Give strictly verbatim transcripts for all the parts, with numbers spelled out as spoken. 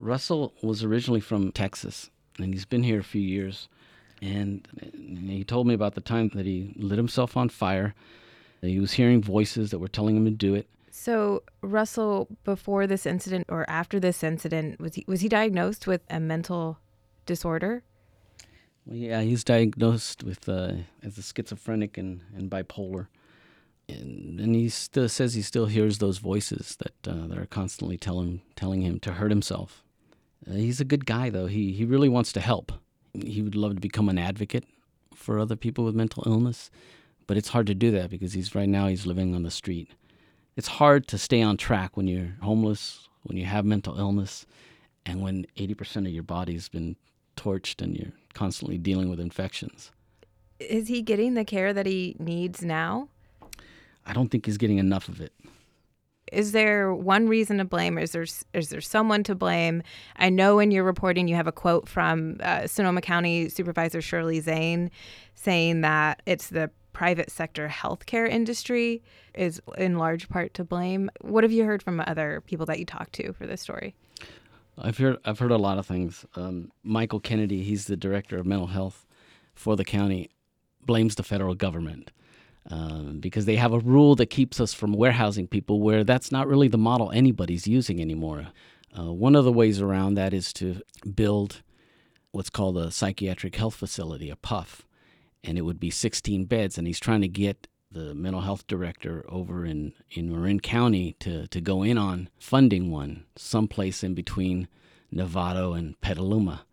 Russell was originally from Texas, and he's been here a few years. And he told me about the time that he lit himself on fire. He was hearing voices that were telling him to do it. So Russell, before this incident or after this incident, was he was he diagnosed with a mental disorder? Well, yeah, he's diagnosed with uh, as a schizophrenic and, and bipolar. And, and he still says he still hears those voices that uh, that are constantly telling telling him to hurt himself. Uh, he's a good guy, though. He he really wants to help. He would love to become an advocate for other people with mental illness, but it's hard to do that because he's right now he's living on the street. It's hard to stay on track when you're homeless, when you have mental illness, and when eighty percent of your body's been torched and you're constantly dealing with infections. Is he getting the care that he needs now? I don't think he's getting enough of it. Is there one reason to blame? Is there is there someone to blame? I know in your reporting you have a quote from uh, Sonoma County Supervisor Shirley Zane saying that it's the private sector healthcare industry is in large part to blame. What have you heard from other people that you talked to for this story? I've heard I've heard a lot of things. Um, Michael Kennedy, he's the director of mental health for the county, blames the federal government. Um, because they have a rule that keeps us from warehousing people where that's not really the model anybody's using anymore. Uh, one of the ways around that is to build what's called a psychiatric health facility, a P U F, and it would be sixteen beds, and he's trying to get the mental health director over in, in Marin County to, to go in on funding one someplace in between Novato and Petaluma.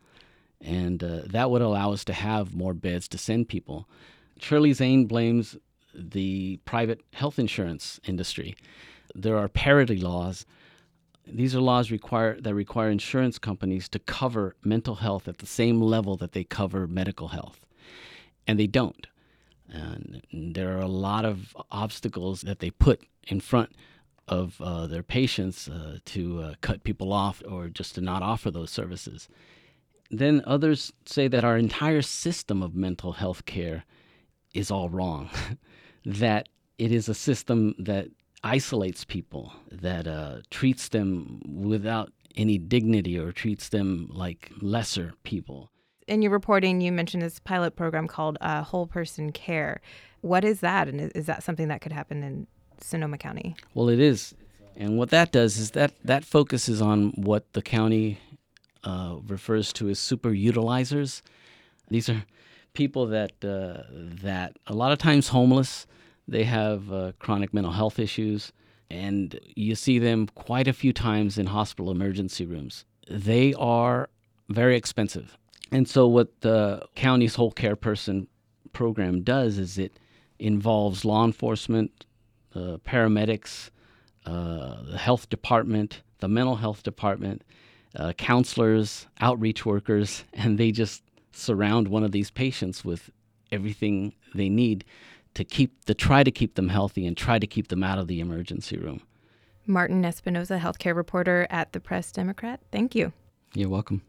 And uh, that would allow us to have more beds to send people. Shirley Zane blames the private health insurance industry. There are parity laws. These are laws require that require insurance companies to cover mental health at the same level that they cover medical health, and they don't. And there are a lot of obstacles that they put in front of uh, their patients uh, to uh, cut people off or just to not offer those services. Then others say that our entire system of mental health care is all wrong. That it is a system that isolates people, that uh, treats them without any dignity or treats them like lesser people. In your reporting, you mentioned this pilot program called uh, Whole Person Care. What is that, and is, is that something that could happen in Sonoma County? Well, it is. And what that does is that that focuses on what the county uh, refers to as super utilizers. These are people that uh, that a lot of times homeless. They have uh, chronic mental health issues, and you see them quite a few times in hospital emergency rooms. They are very expensive. And so what the county's Whole Care Person program does is it involves law enforcement, uh, paramedics, uh, the health department, the mental health department, uh, counselors, outreach workers, and they just surround one of these patients with everything they need to keep to try to keep them healthy and try to keep them out of the emergency room. Martin Espinoza, healthcare reporter at the Press Democrat. Thank you. You're welcome.